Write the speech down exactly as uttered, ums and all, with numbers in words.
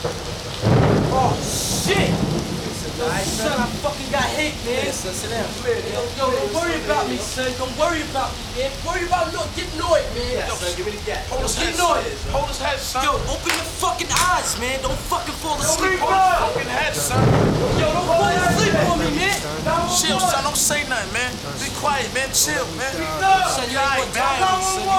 Oh, shit! Yo, son, I fucking got hit, man. Hey, son, sit down. Yo, yo, don't worry about me, son. Don't worry about me, man. Worry about no, get annoyed, man. Yeah, son, give me the gas. Hold his head, Hold son. Hold his head, son. Yo, open your fucking eyes, man. Don't fucking fall asleep Hold on his me. fucking head, son. Yo, don't fall asleep on me, man. Chill, son. Don't say nothing, man. Be quiet, man. Chill, man. Son, you ain't gonna die on me, son.